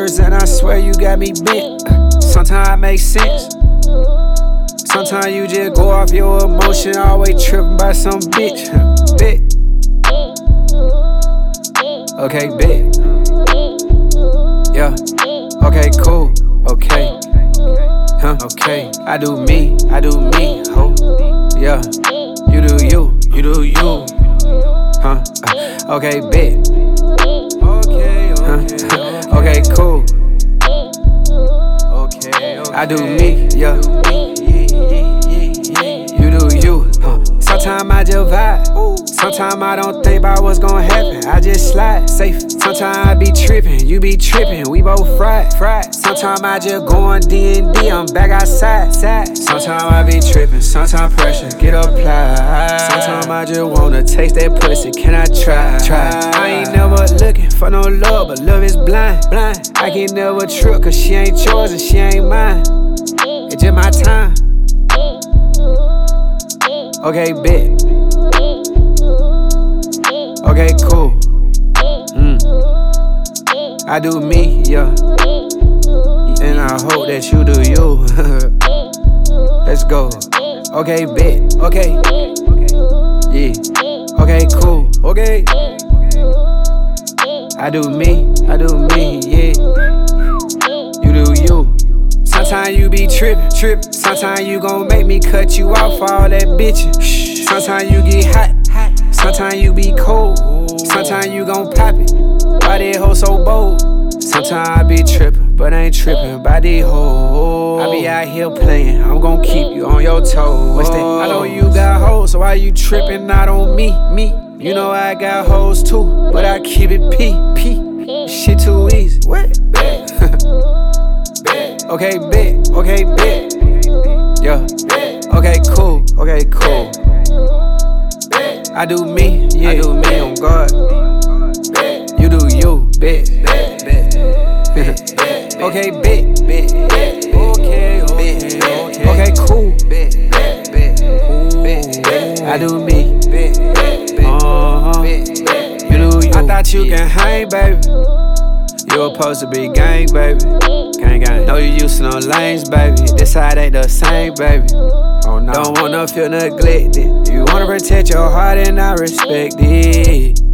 words and I swear you got me bent. Sometimes it makes sense. Sometimes you just go off your emotion, always tripping by some bitch. Bet. Okay, bet. Yeah. Okay, cool. Okay. Huh? Okay. I do me, ho. Yeah. You do you, you do you. Huh? Okay, bet. Huh? Okay, cool. I do me, yeah. You do you. Sometimes I just vibe. Sometimes I don't think about what's gonna happen. I just slide safe. Sometimes I be tripping, you be tripping. We both fried. Sometimes I just go on D&D. I'm back outside. Sometimes I be tripping. Sometimes pressure get applied. Sometimes I just wanna taste that pussy. Can I try? I ain't never looking for no love, but love is blind. I can never trip, cause she ain't yours and she ain't mine. It's just my time. Okay, bet. Okay, cool. I do me, yeah. And I hope that you do you. Let's go. Okay, bet. Okay. Yeah. Okay, cool. Okay. I do me, yeah. You do you. Sometimes you be trippin'. Sometimes you gon' make me cut you off for all that bitchin'. Sometimes you get hot. Sometimes you be cold. Sometimes you gon' pop it. Why that hoe so bold? Sometimes I be trippin', but I ain't trippin' by these hoes. I be out here playin', I'm gon' keep you on your toes. What's that? I know you got hoes, so why you trippin' not on me? You know I got hoes too, but I keep it P. Shit too easy. What? Okay, bet. Okay, bet. Yeah. Okay, cool. Okay, cool. I do me, yeah. I do me on God. You do you, bet. Okay, bet. Okay, cool. I do me. You do you. I thought you can hang, baby. You supposed to be gang, baby. Gang. Know you used to no lanes, baby. This side ain't the same, baby. Oh, no. Don't wanna feel neglected. You wanna protect your heart and I respect it.